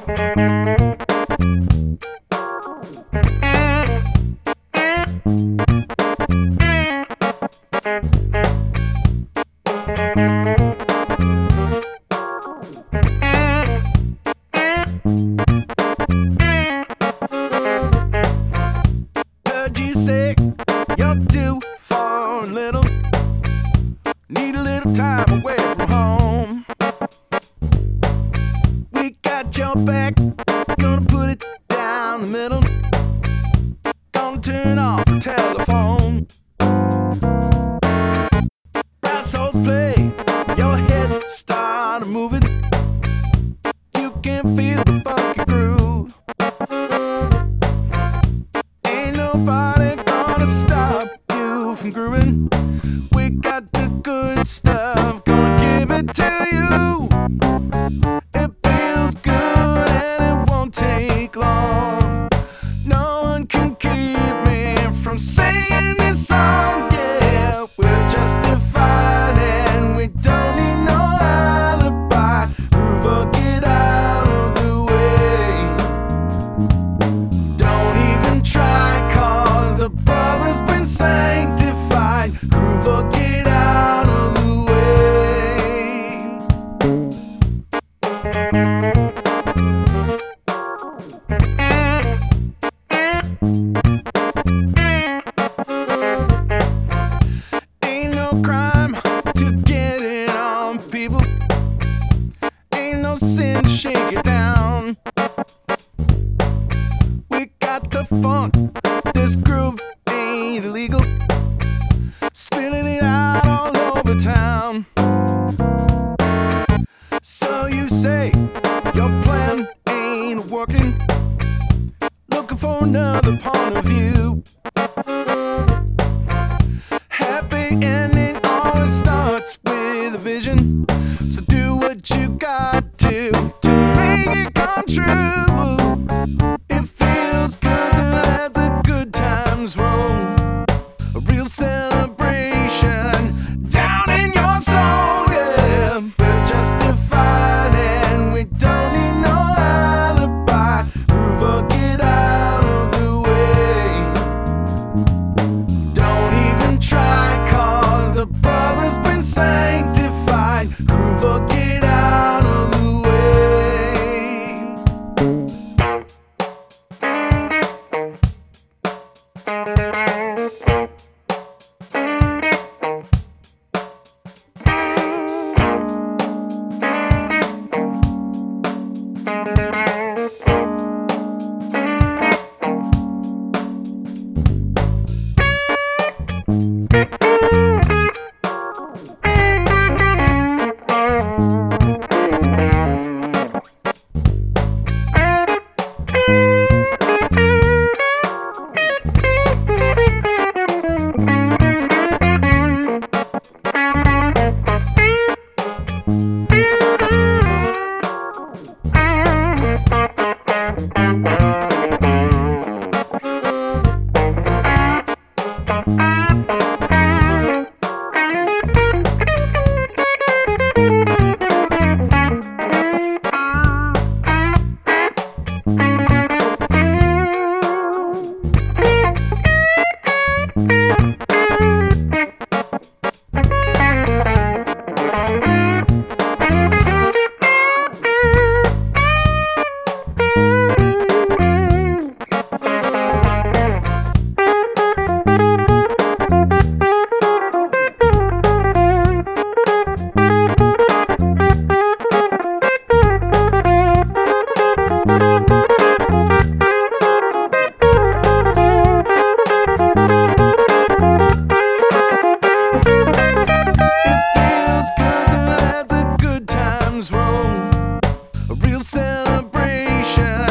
Heard you say you're due for a little, need a little time away from home. We got your back, gonna put it down the middle, gonna turn off the telephone. Brass holes play, your head started moving, you can feel the funky groove. Ain't nobody gonna stop you from grooving. We got the good stuff, gonna give it to you. It feels good and it won't take long. No one can keep me from singing this song. Yeah, we're justified and we don't need no alibi. Groove or get out of the way. Don't even try, cause the brother's been sanctified. Groove or get out of the way. Ain't no crime to get it on, people. Ain't no sin to shake it down. We got the funk, this groove ain't illegal. Spilling it out all over town. So you say your plan ain't working, looking for another point of view. Happy ending always starts with a vision, so do what you got to make it come true. It feels good to let the good times roll, a real celebration down in your soul. Yeah, we're justified and we don't need no alibi. Groove or get out of the way. Don't even try, cause the brother's been sanctified. Groove or get out of the roll, a real celebration